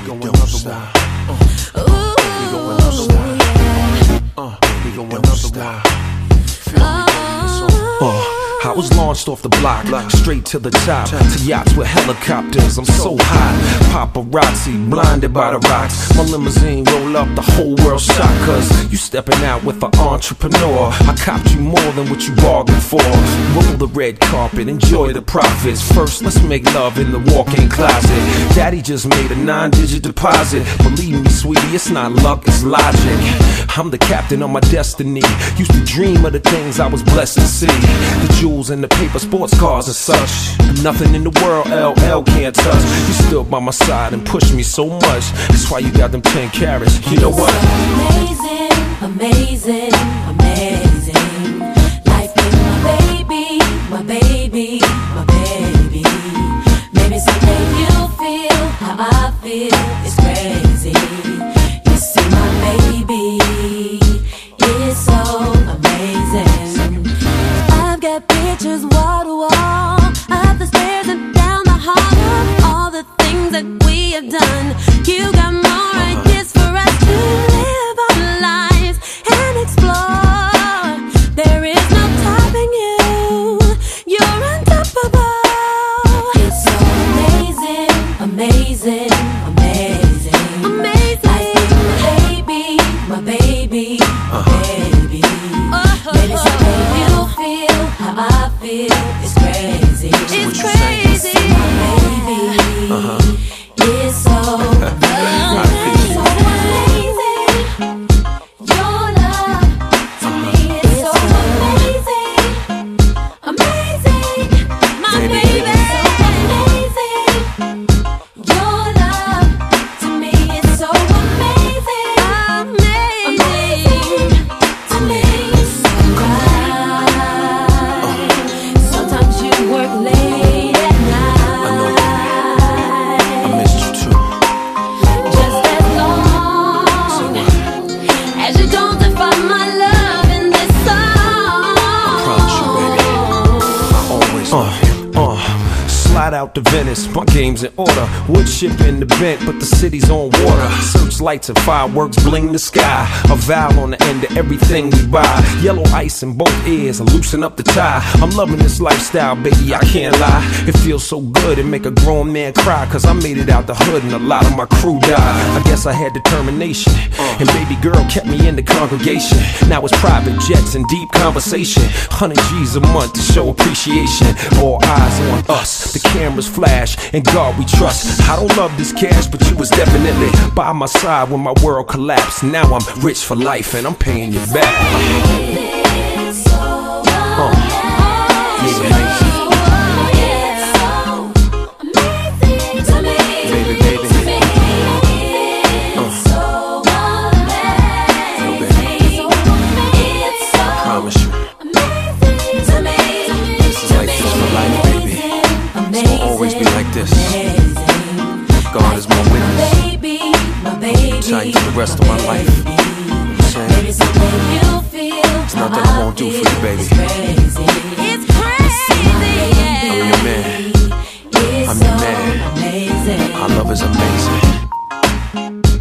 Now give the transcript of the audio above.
go another one. We go another one. We go another one. Feel me, baby, I was launched off the block, straight to the top, to yachts with helicopters. I'm so hot, paparazzi, blinded by the rocks. My limousine roll up, the whole world shocked. Cause you stepping out with an entrepreneur. I copped you more than what you bargained for. Roll the red carpet, enjoy the profits. First, let's make love in the walk-in closet. Daddy just made a 9-digit deposit. Believe me, sweetie, it's not luck, it's logic. I'm the captain of my destiny. Used to dream of the things I was blessed to see. The jewels and the paper, sports cars and such. Nothing in the world LL can't touch. You stood by my side and pushed me so much. That's why you got them 10 carats. You know what? Amazing, amazing, amazing. Life with my baby, my baby, my baby. Maybe someday you'll feel how I feel. It's crazy. You see my baby, it's so amazing. I've got pictures wall to wall, up the stairs and down the hall, all the things that we have done. You got more ideas for us to live our lives and explore. There is no topping you. You're unstoppable. It's so amazing, amazing, amazing, amazing. Life with my baby, my baby, my baby. Maybe someday you'll feel how I feel. It's crazy. It's crazy. My baby. It's so amazing. So amazing. Your love to me is so amazing. Amazing. My baby. So amazing. Your love to me is so amazing. Amazing. Amazing. Sometimes you work late at night. I missed you too. Just as long as you don't define my love in this song. I promise you, baby, I always love you. Slide out to Venice, my game's in order. Wood ship in the vent, but the city's on water. Searchlights and fireworks bling the sky. A vowel on the end of everything we buy. Yellow ice in both ears, loosen up the tie. I'm loving this lifestyle, baby, I can't lie. It feels so good, it make a grown man cry. Cause I made it out the hood and a lot of my crew died. I guess I had determination, and baby girl kept me in the congregation. Now it's private jets and deep conversation. 100 G's a month to show appreciation. All eyes on us, the cameras flash, and God we trust. I don't love this cash, but you was definitely by my side when my world collapsed. Now I'm rich for life and I'm paying you back. It's so amazing. To me, Baby, baby. to me, it's so amazing. It's so Promise you, amazing to me. this is like this for life, baby. It's gonna always be like this. God is my witness. Baby, my baby. Tight for the rest of my life. Maybe someday you'll feel There's nothing I won't do for you, baby. It's crazy. It's crazy. I'm your man. It's I'm your so man. amazing. Our love is amazing.